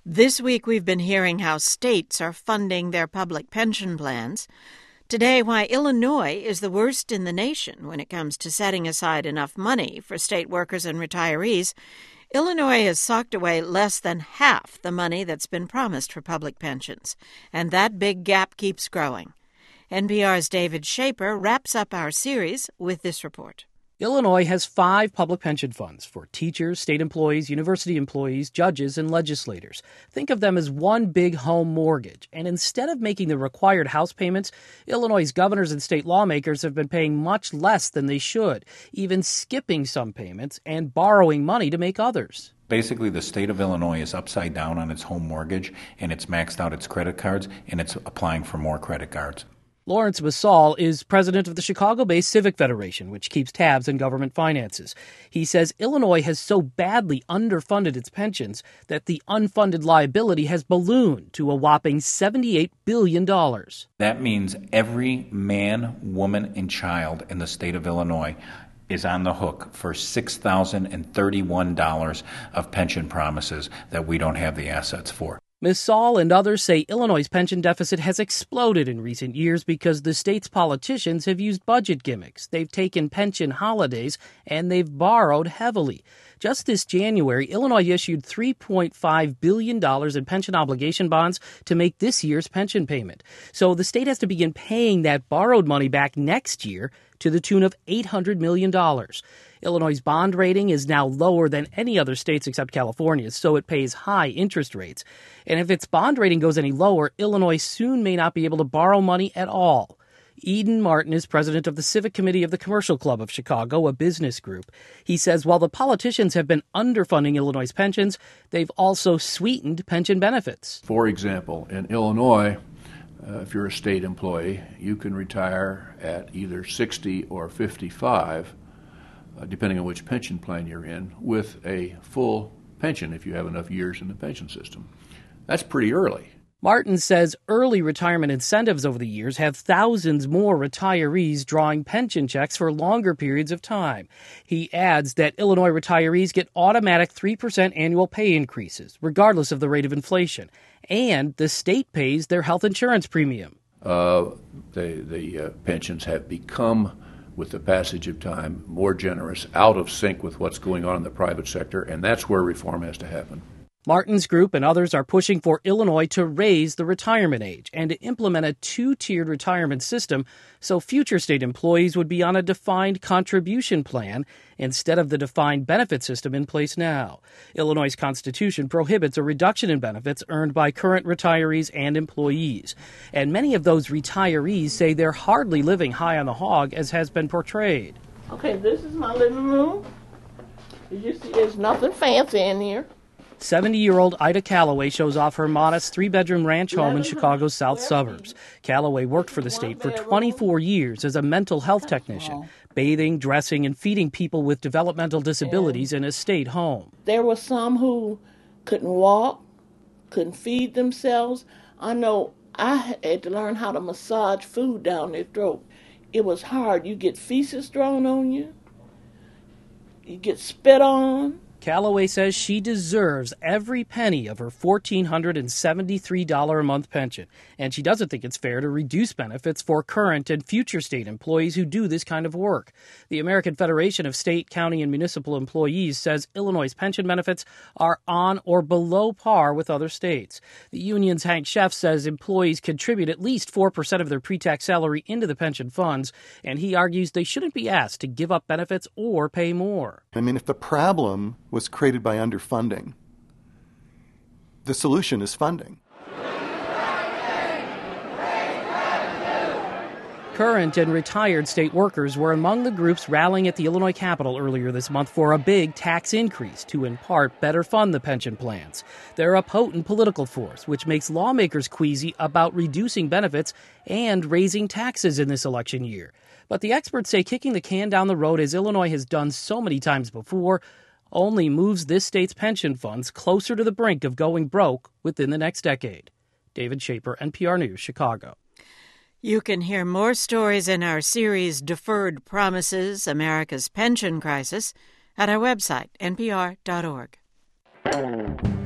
This week we've been hearing how states are funding their public pension plans. Today, why Illinois is the worst in the nation when it comes to setting aside enough money for state workers and retirees. Illinois has socked away less than half the money that's been promised for public pensions, and that big gap keeps growing. NPR's David Shaper wraps up our series with this report. Illinois has 5 public pension funds for teachers, state employees, university employees, judges, and legislators. Think of them as one big home mortgage. And instead of making the required house payments, Illinois' governors and state lawmakers have been paying much less than they should, even skipping some payments and borrowing money to make others. Basically, the state of Illinois is upside down on its home mortgage, and it's maxed out its credit cards, and it's applying for more credit cards. Lawrence Masal is president of the Chicago-based Civic Federation, which keeps tabs on government finances. He says Illinois has so badly underfunded its pensions that the unfunded liability has ballooned to a whopping $78 billion. That means every man, woman, and child in the state of Illinois is on the hook for $6,031 of pension promises that we don't have the assets for. Ms. Saul and others say Illinois' pension deficit has exploded in recent years because the state's politicians have used budget gimmicks. They've taken pension holidays, and they've borrowed heavily. Just this January, Illinois issued $3.5 billion in pension obligation bonds to make this year's pension payment. So the state has to begin paying that borrowed money back next year to the tune of $800 million. Illinois' bond rating is now lower than any other states except California's, so it pays high interest rates. And if its bond rating goes any lower, Illinois soon may not be able to borrow money at all. Eden Martin is president of the Civic Committee of the Commercial Club of Chicago, a business group. He says while the politicians have been underfunding Illinois' pensions, they've also sweetened pension benefits. For example, in Illinois, if you're a state employee, you can retire at either 60 or 55, depending on which pension plan you're in, with a full pension if you have enough years in the pension system. That's pretty early. Martin says early retirement incentives over the years have thousands more retirees drawing pension checks for longer periods of time. He adds that Illinois retirees get automatic 3% annual pay increases, regardless of the rate of inflation, and the state pays their health insurance premium. The pensions have become, with the passage of time, more generous, out of sync with what's going on in the private sector, and that's where reform has to happen. Martin's group and others are pushing for Illinois to raise the retirement age and to implement a 2-tiered retirement system so future state employees would be on a defined contribution plan instead of the defined benefit system in place now. Illinois' Constitution prohibits a reduction in benefits earned by current retirees and employees. And many of those retirees say they're hardly living high on the hog as has been portrayed. Okay, this is my living room. As you see, there's nothing fancy in here. 70-year-old Ida Calloway shows off her modest 3-bedroom ranch home in Chicago's south suburbs. Calloway worked for the state for 24 years as a mental health technician, bathing, dressing, and feeding people with developmental disabilities in a state home. There were some who couldn't walk, couldn't feed themselves. I know I had to learn how to massage food down their throat. It was hard. You get feces thrown on you. You get spit on. Calloway says she deserves every penny of her $1,473 a month pension, and she doesn't think it's fair to reduce benefits for current and future state employees who do this kind of work. The American Federation of State, County, and Municipal Employees says Illinois' pension benefits are on or below par with other states. The union's Hank Sheff says employees contribute at least 4% of their pre-tax salary into the pension funds, and he argues they shouldn't be asked to give up benefits or pay more. I mean, if the problem was created by underfunding, the solution is funding. Current and retired state workers were among the groups rallying at the Illinois Capitol earlier this month for a big tax increase to, in part, better fund the pension plans. They're a potent political force, which makes lawmakers queasy about reducing benefits and raising taxes in this election year. But the experts say kicking the can down the road, as Illinois has done so many times before, only moves this state's pension funds closer to the brink of going broke within the next decade. David Shaper, NPR News, Chicago. You can hear more stories in our series Deferred Promises, America's Pension Crisis, at our website, npr.org.